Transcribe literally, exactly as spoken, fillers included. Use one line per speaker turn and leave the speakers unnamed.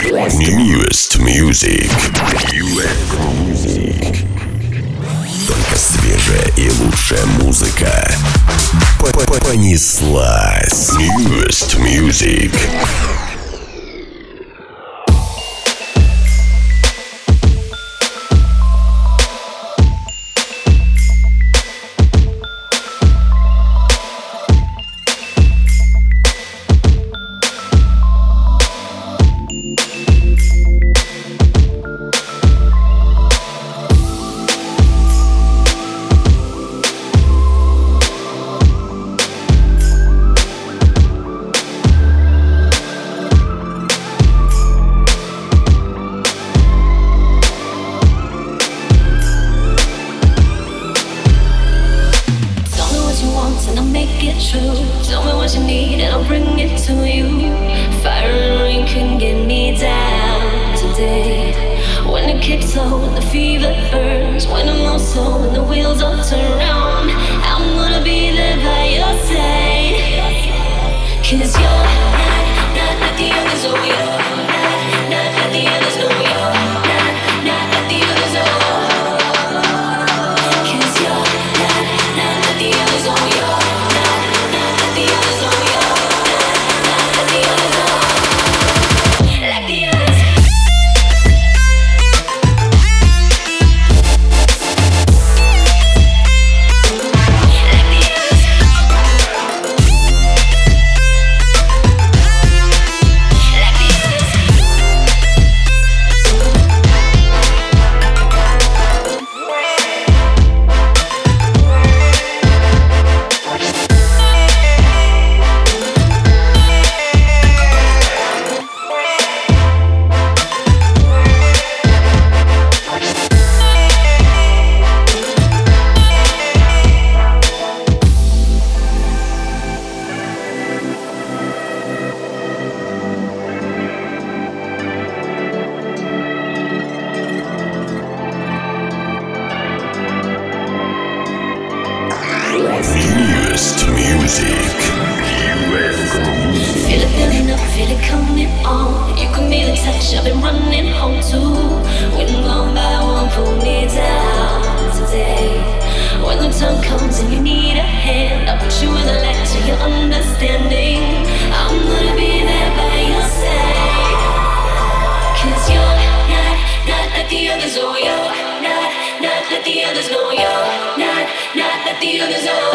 Newest Music. Music. Только свежая и лучшая музыка. Понеслась. Newest Music. Newest Music.
Feel it building up, feel it coming on. You can feel the touch, I've been running home too. When one by one pull me down today. When the time comes and you need a hand, I'll put you in the light to your understanding. I'm gonna be there by your side. Cause you're not, not like the others. Oh, you're not, not like the others. No, you're not, not like the others. Oh,